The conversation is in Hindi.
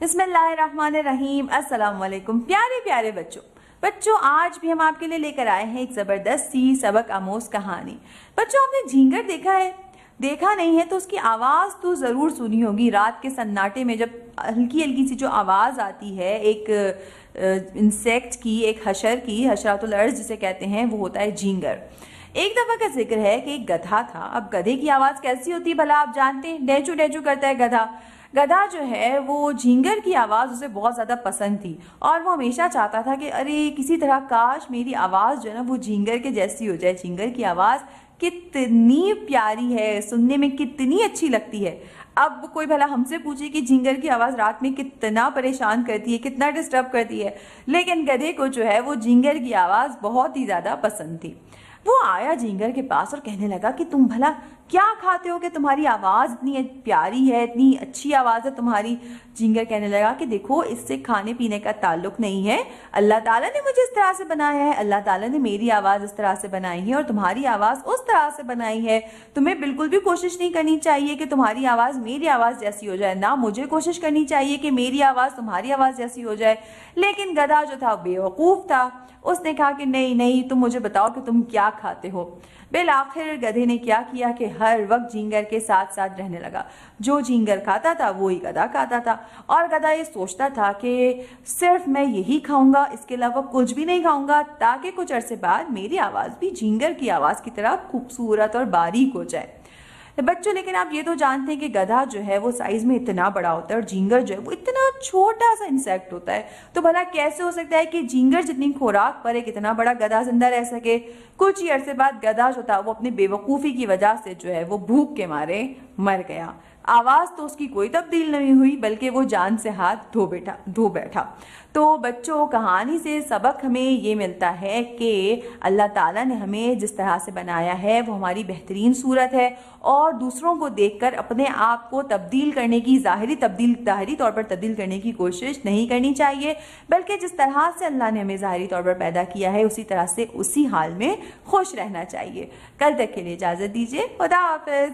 बिस्मिल्लाहिर्रहमानिर्रहीम। अस्सलाम वालेकुम प्यारे प्यारे बच्चों, आज भी हम आपके लिए लेकर आए हैं एक जबरदस्त सी सबक आमोज कहानी। बच्चों, आपने झींगर देखा है? देखा नहीं है तो उसकी आवाज तो जरूर सुनी होगी। रात के सन्नाटे में जब हल्की हल्की सी जो आवाज आती है एक इंसेक्ट की, एक हशर की, हशरातुल अर्ज जिसे कहते हैं, वो होता है झींगर। एक दफा का जिक्र है कि एक गधा था। अब गधे की आवाज कैसी होती है भला आप जानते हैं? डेचू डेचू करता है गधा। गधा जो है वो झींगर की आवाज उसे बहुत ज्यादा पसंद थी और वो हमेशा चाहता था कि अरे किसी तरह काश मेरी आवाज जो है ना वो झींगर के जैसी हो जाए। झींगर की आवाज कितनी प्यारी है, सुनने में कितनी अच्छी लगती है। अब कोई भला हमसे पूछे कि झींगर की आवाज रात में कितना परेशान करती है, कितना डिस्टर्ब करती है, लेकिन गधे को जो है वो झींगर की आवाज बहुत ही ज्यादा पसंद थी। वो आया झींगर के पास और कहने लगा कि तुम भला क्या खाते हो कि तुम्हारी आवाज इतनी प्यारी है, इतनी अच्छी आवाज है तुम्हारी। झींगर कहने लगा कि देखो, इससे खाने पीने का ताल्लुक नहीं है। अल्लाह ताला ने मुझे इस तरह से बनाया है, अल्लाह ताला ने मेरी आवाज इस तरह से बनाई है और तुम्हारी आवाज उस तरह से बनाई है। तुम्हें बिल्कुल भी कोशिश नहीं करनी चाहिए कि तुम्हारी आवाज मेरी आवाज जैसी हो जाए, ना मुझे कोशिश करनी चाहिए कि मेरी आवाज तुम्हारी आवाज जैसी हो जाए। लेकिन गधा जो था बेवकूफ था। उसने कहा कि नहीं नहीं, तुम मुझे बताओ कि तुम क्या खाते हो। बिल आखिर गधे ने क्या किया कि हर वक्त झींगर के साथ साथ रहने लगा। जो झींगर खाता था वो ही गधा खाता था और गधा ये सोचता था कि सिर्फ मैं यही खाऊंगा, इसके अलावा कुछ भी नहीं खाऊंगा, ताकि कुछ अरसे बाद मेरी आवाज भी झींगर की आवाज की तरह खूबसूरत और बारीक हो जाए। बच्चों, लेकिन आप ये तो जानते हैं कि गधा जो है वो साइज में इतना बड़ा होता है और झींगर जो है वो इतना छोटा सा इंसेक्ट होता है। तो भला कैसे हो सकता है कि झींगर जितनी खुराक पर एक इतना बड़ा गधा जिंदा रह सके? कुछ ही अरसे बाद गधा जो था वो अपनी बेवकूफी की वजह से जो है वो भूख के मारे मर गया। आवाज तो उसकी कोई तब्दील नहीं हुई, बल्कि वो जान से हाथ धो बैठा। तो बच्चों, कहानी से सबक हमें ये मिलता है कि अल्लाह ताला ने हमें जिस तरह से बनाया है वो हमारी बेहतरीन सूरत है और दूसरों को देखकर अपने आप को तब्दील करने की, जाहिरी तौर पर तब्दील करने की कोशिश नहीं करनी चाहिए, बल्कि जिस तरह से अल्लाह ने हमें जाहिरी तौर पर पैदा किया है उसी तरह से उसी हाल में खुश रहना चाहिए। कल तक के लिए इजाजत दीजिए। खुदा हाफिज।